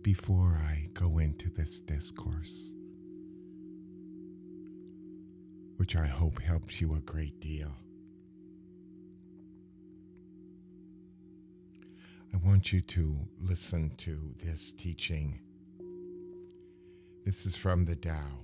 before I go into this discourse, which I hope helps you a great deal, I want you to listen to this teaching. This is from the Tao.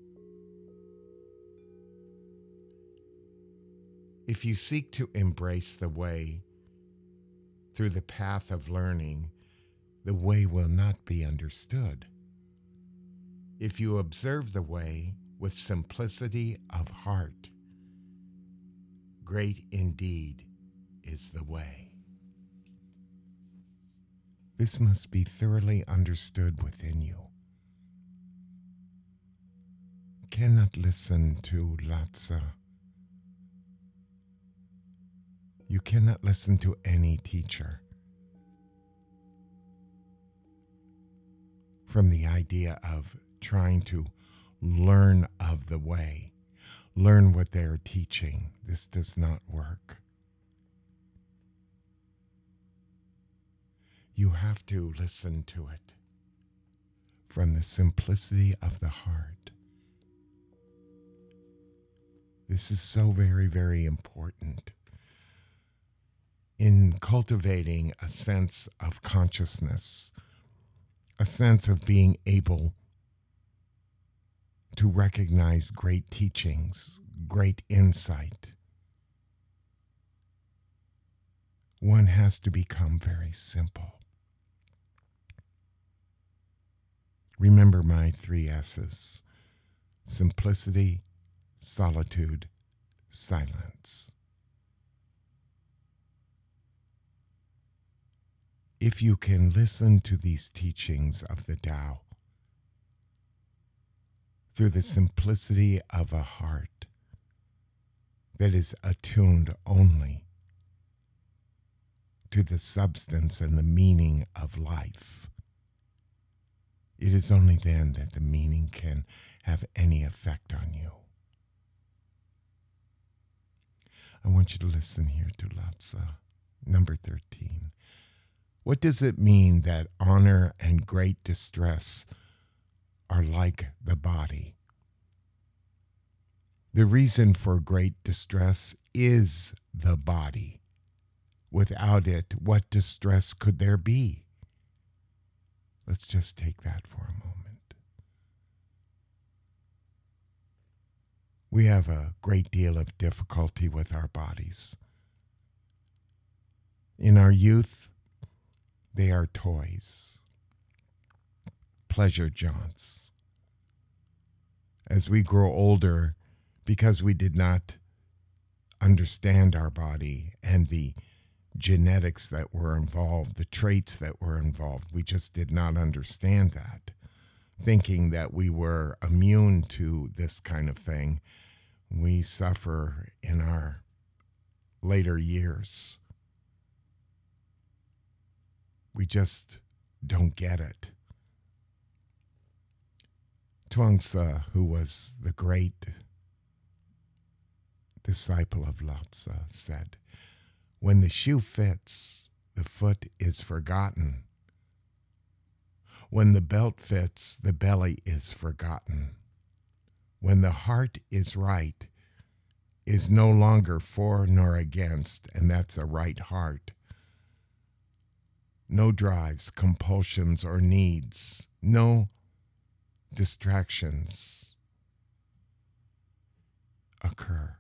If you seek to embrace the way through the path of learning, the way will not be understood. If you observe the way with simplicity of heart, great indeed is the way. This must be thoroughly understood within you. You cannot listen to Lhasa. You cannot listen to any teacher from the idea of trying to learn of the way, learn what they're teaching. This does not work. You have to listen to it from the simplicity of the heart. This is so very, very important in cultivating a sense of consciousness, a sense of being able to recognize great teachings, great insight. One has to become very simple. Remember my 3 S's: simplicity, solitude, silence. If you can listen to these teachings of the Tao through the simplicity of a heart that is attuned only to the substance and the meaning of life, it is only then that the meaning can have any effect on you. I want you to listen here to Lhasa, number 13. What does it mean that honor and great distress are like the body? The reason for great distress is the body. Without it, what distress could there be? Let's just take that for a moment. We have a great deal of difficulty with our bodies. In our youth, they are toys, pleasure jaunts. As we grow older, because we did not understand our body and the genetics that were involved, the traits that were involved, we just did not understand that, thinking that we were immune to this kind of thing. We suffer in our later years. We just don't get it. Chuang-Tzu, who was the great disciple of Lhasa, said, "When the shoe fits, the foot is forgotten. When the belt fits, the belly is forgotten. When the heart is right, is no longer for nor against, and that's a right heart. No drives, compulsions, or needs, no distractions occur.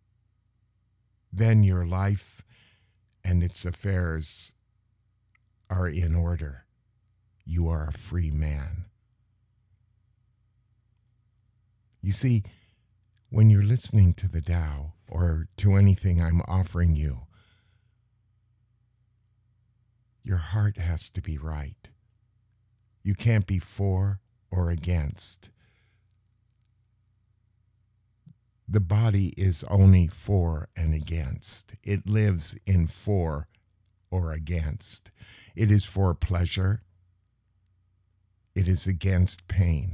Then your life and its affairs are in order. You are a free man." You see, when you're listening to the Tao or to anything I'm offering you, your heart has to be right. You can't be for or against. The body is only for and against. It lives in for or against. It is for pleasure. It is against pain.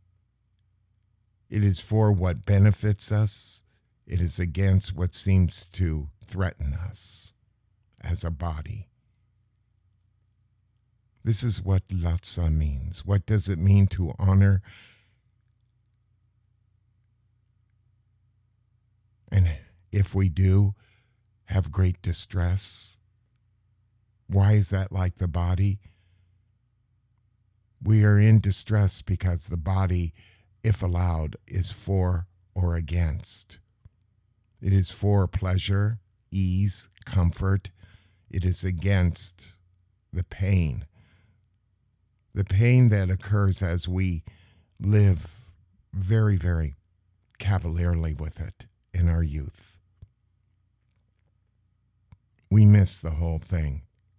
It is for what benefits us. It is against what seems to threaten us as a body. This is what Latsa means. What does it mean to honor? And if we do have great distress, why is that like the body? We are in distress because the body, if allowed, is for or against. It is for pleasure, ease, comfort. It is against the pain. The pain that occurs as we live very, very cavalierly with it in our youth. We miss the whole thing.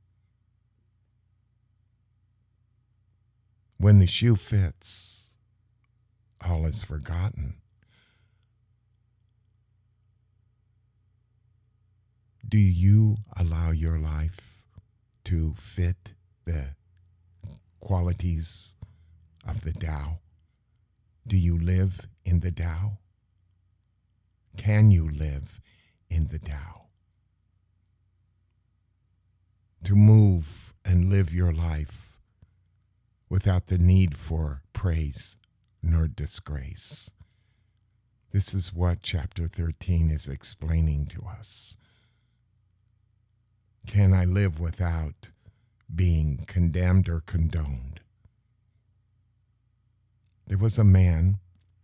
When the shoe fits, all is forgotten. Do you allow your life to fit the qualities of the Tao? Do you live in the Tao? Can you live in the Tao? To move and live your life without the need for praise nor disgrace. This is what chapter 13 is explaining to us. Can I live without being condemned or condoned? There was a man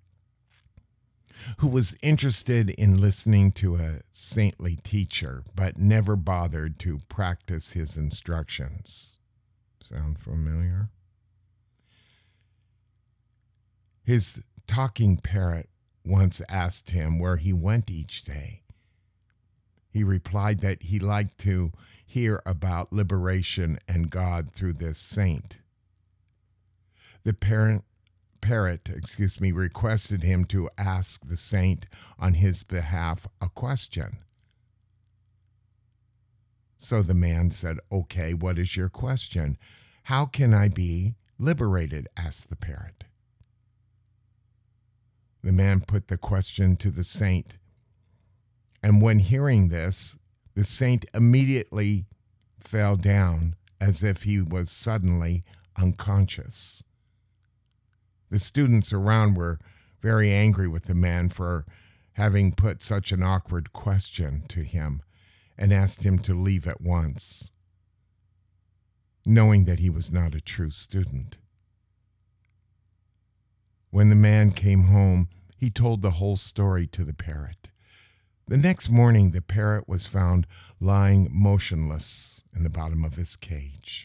who was interested in listening to a saintly teacher, but never bothered to practice his instructions. Sound familiar? His talking parrot once asked him where he went each day. He replied that he liked to hear about liberation and God through this saint. The parrot requested him to ask the saint on his behalf a question. So the man said, "Okay, what is your question? How can I be liberated?" asked the parrot. The man put the question to the saint. And when hearing this, the saint immediately fell down as if he was suddenly unconscious. The students around were very angry with the man for having put such an awkward question to him and asked him to leave at once, knowing that he was not a true student. When the man came home, he told the whole story to the parrot. The next morning, the parrot was found lying motionless in the bottom of his cage.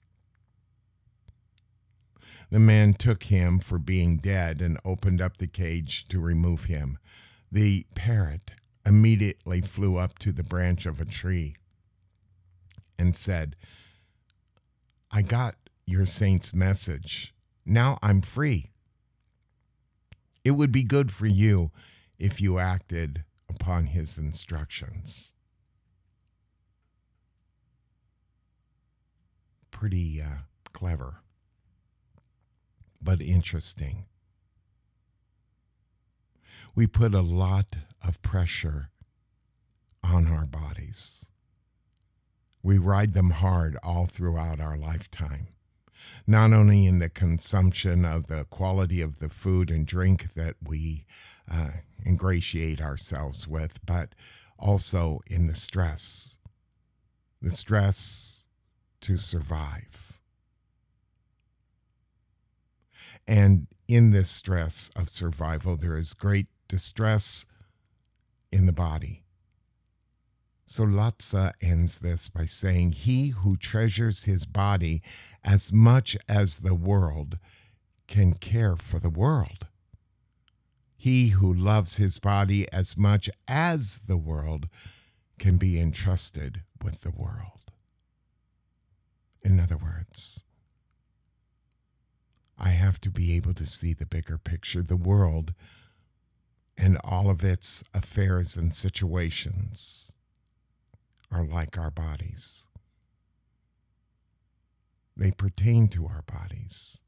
The man took him for being dead and opened up the cage to remove him. The parrot immediately flew up to the branch of a tree and said, "I got your saint's message. Now I'm free. It would be good for you if you acted upon his instructions." Pretty clever, but interesting. We put a lot of pressure on our bodies. We ride them hard all throughout our lifetime, not only in the consumption of the quality of the food and drink that we ingratiate ourselves with, but also in the stress to survive. And in this stress of survival, there is great distress in the body. So Latsa ends this by saying, "He who treasures his body as much as the world can care for the world. He who loves his body as much as the world can be entrusted with the world." In other words, I have to be able to see the bigger picture. The world and all of its affairs and situations are like our bodies. They pertain to our bodies.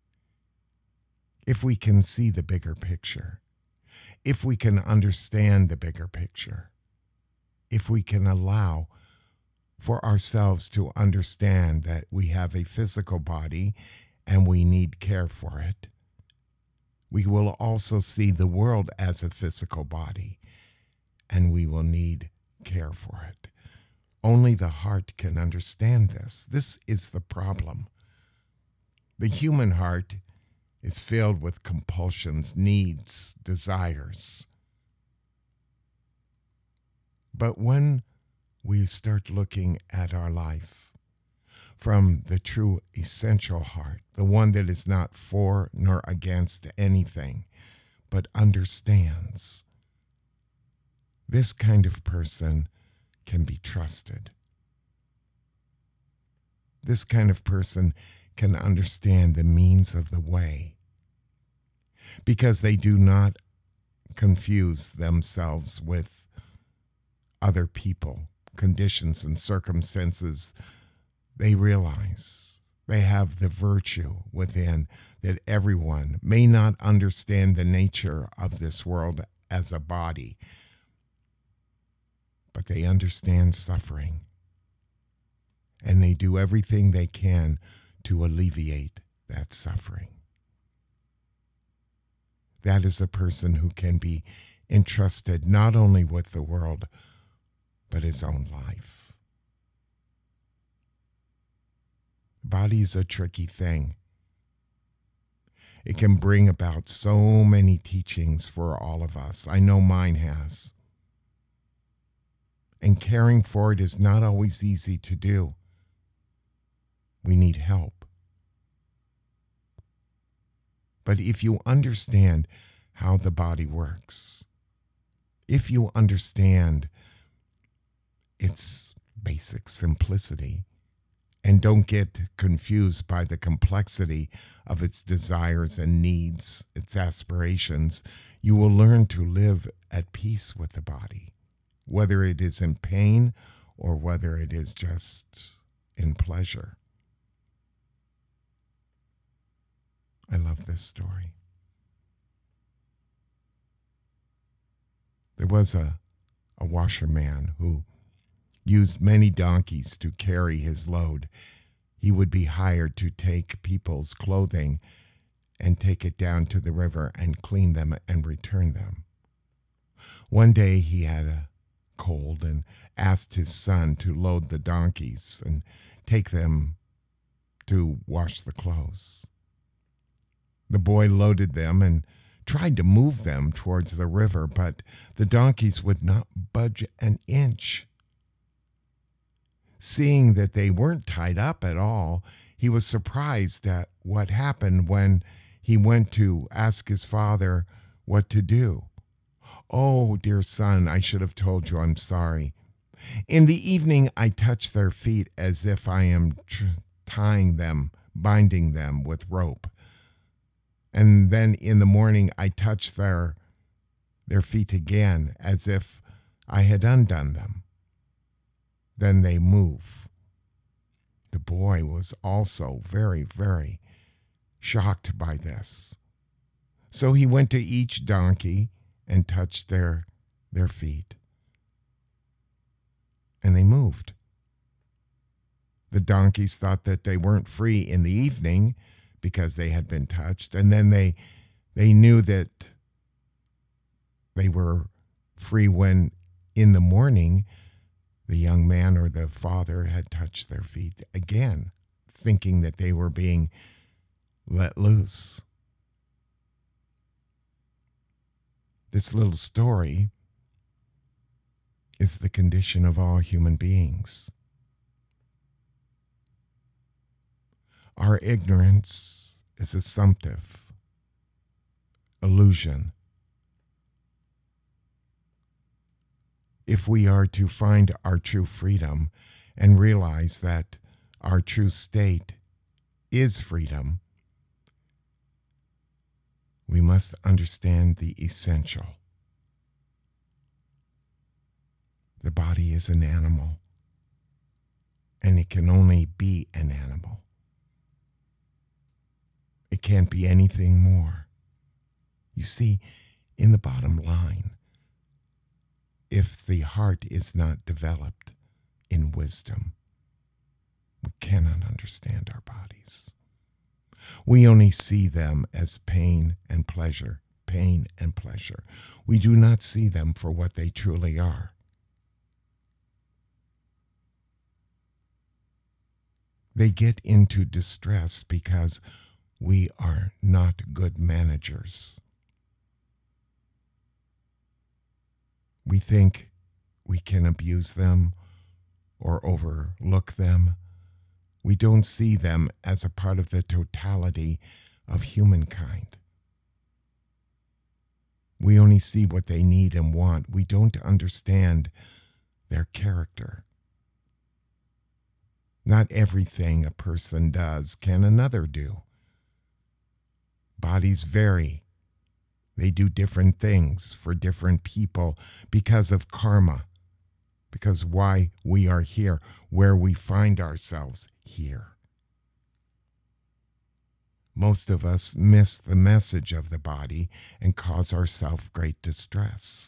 If we can see the bigger picture, if we can understand the bigger picture, if we can allow for ourselves to understand that we have a physical body and we need care for it. We will also see the world as a physical body and we will need care for it. Only the heart can understand this. This is the problem. The human heart is filled with compulsions, needs, desires. But when we start looking at our life from the true essential heart, the one that is not for nor against anything, but understands, this kind of person can be trusted. This kind of person can understand the means of the way because they do not confuse themselves with other people, conditions, and circumstances. They realize they have the virtue within that everyone may not understand the nature of this world as a body, but they understand suffering, and they do everything they can to alleviate that suffering. That is a person who can be entrusted not only with the world, but his own life. The body is a tricky thing. It can bring about so many teachings for all of us. I know mine has. And caring for it is not always easy to do. We need help. But if you understand how the body works, if you understand its basic simplicity, and don't get confused by the complexity of its desires and needs, its aspirations, you will learn to live at peace with the body, whether it is in pain or whether it is just in pleasure. I love this story. There was a washerman who used many donkeys to carry his load. He would be hired to take people's clothing and take it down to the river and clean them and return them. One day he had a cold and asked his son to load the donkeys and take them to wash the clothes. The boy loaded them and tried to move them towards the river, but the donkeys would not budge an inch. Seeing that they weren't tied up at all, he was surprised at what happened when he went to ask his father what to do. "Oh, dear son, I should have told you, I'm sorry. In the evening, I touch their feet as if I am tying them, binding them with rope. And then in the morning, I touch their feet again as if I had undone them. Then they move." The boy was also very, very shocked by this. So he went to each donkey and touched their feet. And they moved. The donkeys thought that they weren't free in the evening because they had been touched. And then they knew that they were free when in the morning the young man or the father had touched their feet again, thinking that they were being let loose. This little story is the condition of all human beings. Our ignorance is assumptive, illusion. If we are to find our true freedom and realize that our true state is freedom, we must understand the essential. The body is an animal, and it can only be an animal. It can't be anything more. You see, in the bottom line, if the heart is not developed, in wisdom. We cannot understand our bodies. We only see them as pain and pleasure, pain and pleasure. We do not see them for what they truly are. They get into distress because we are not good managers. We think we can abuse them or overlook them. We don't see them as a part of the totality of humankind. We only see what they need and want. We don't understand their character. Not everything a person does can another do. Bodies vary. They do different things for different people because of karma, because why we are here, where we find ourselves here. Most of us miss the message of the body and cause ourselves great distress.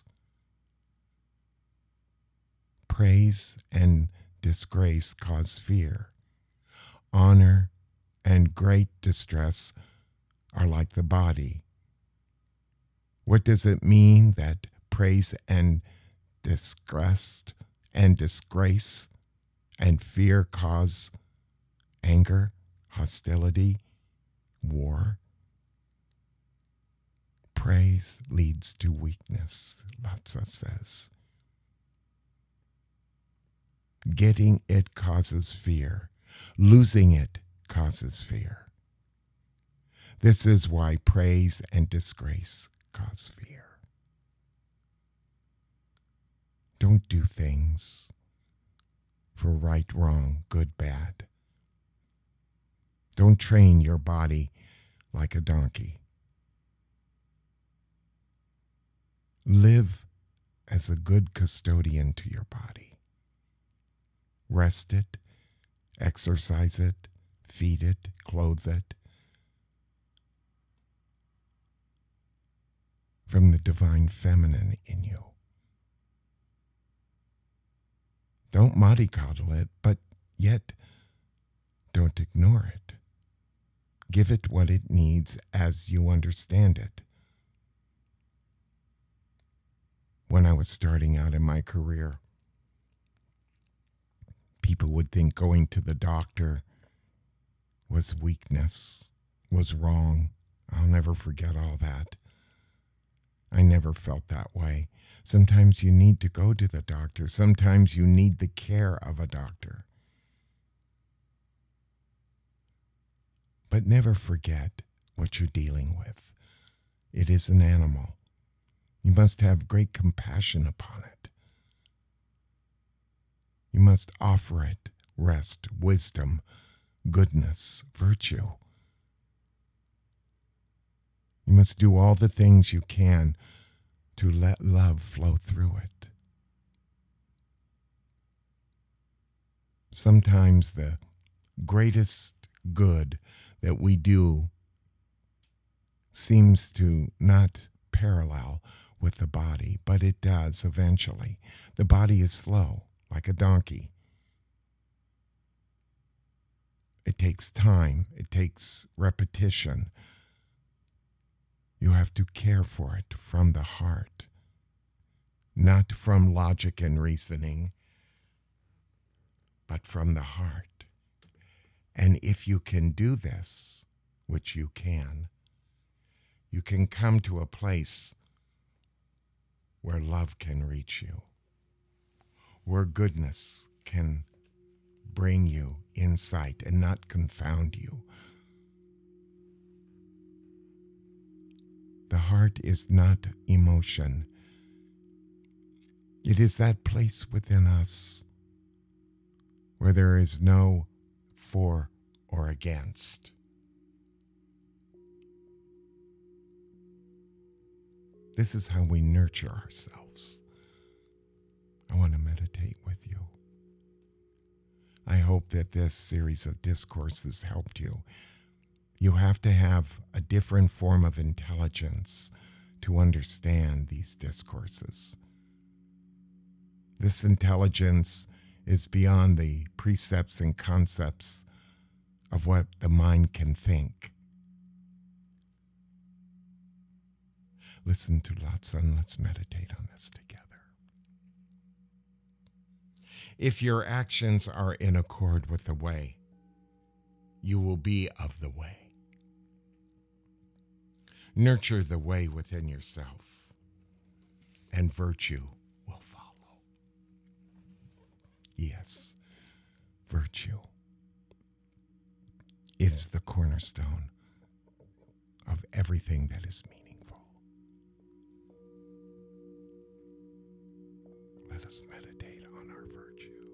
Praise and disgrace cause fear. Honor and great distress are like the body. What does it mean that praise and disgrace and fear cause anger, hostility, war? Praise leads to weakness, Lao-Tzu says. Getting it causes fear. Losing it causes fear. This is why praise and disgrace cause fear. Don't do things for right, wrong, good, bad. Don't train your body like a donkey. Live as a good custodian to your body. Rest it, exercise it, feed it, clothe it. From the divine feminine in you. Don't mollycoddle it, but yet don't ignore it. Give it what it needs as you understand it. When I was starting out in my career, people would think going to the doctor was weakness, was wrong. I'll never forget all that. I never felt that way. Sometimes you need to go to the doctor. Sometimes you need the care of a doctor. But never forget what you're dealing with. It is an animal. You must have great compassion upon it. You must offer it rest, wisdom, goodness, virtue. You must do all the things you can to let love flow through it. Sometimes the greatest good that we do seems to not parallel with the body, but it does eventually. The body is slow, like a donkey. It takes time. It takes repetition. You have to care for it from the heart, not from logic and reasoning, but from the heart. And if you can do this, which you can come to a place where love can reach you, where goodness can bring you insight and not confound you. The heart is not emotion. It is that place within us where there is no for or against. This is how we nurture ourselves. I want to meditate with you. I hope that this series of discourses helped you. You have to have a different form of intelligence to understand these discourses. This intelligence is beyond the precepts and concepts of what the mind can think. Listen to Lhasa and let's meditate on this together. If your actions are in accord with the way, you will be of the way. Nurture the way within yourself, and virtue will follow. Yes, virtue is the cornerstone of everything that is meaningful. Let us meditate on our virtue.